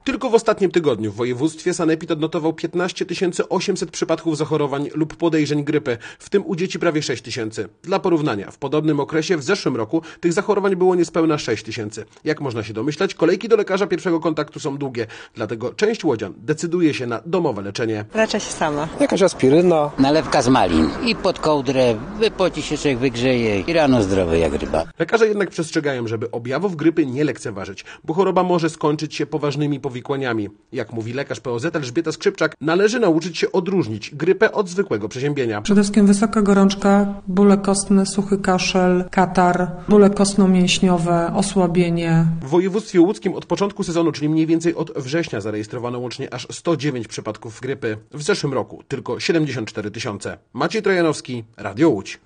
Tylko w ostatnim tygodniu w województwie sanepid odnotował 15 800 przypadków zachorowań lub podejrzeń grypy, w tym u dzieci prawie 6 tysięcy. Dla porównania, w podobnym okresie w zeszłym roku tych zachorowań było niespełna 6 tysięcy. Jak można się domyślać, kolejki do lekarza pierwszego kontaktu są długie, dlatego część łodzian decyduje się na domowe leczenie. Leczę się sama. Jakaś aspiryna. Nalewka z malin i pod kołdrę, wypoci się, człowiek wygrzeje i rano zdrowy jak ryba. Lekarze jednak przestrzegają, żeby objawów grypy nie lekceważyć, bo choroba może skończyć się poważnymi powikłaniami. Jak mówi lekarz POZ Elżbieta Skrzypczak, należy nauczyć się odróżnić grypę od zwykłego przeziębienia. Przede wszystkim wysoka gorączka, bóle kostne, suchy kaszel, katar, bóle kostno-mięśniowe, osłabienie. W województwie łódzkim od początku sezonu, czyli mniej więcej od września, zarejestrowano łącznie aż 109 przypadków grypy. W zeszłym roku tylko 74 tysiące. Maciej Trojanowski, Radio Łódź.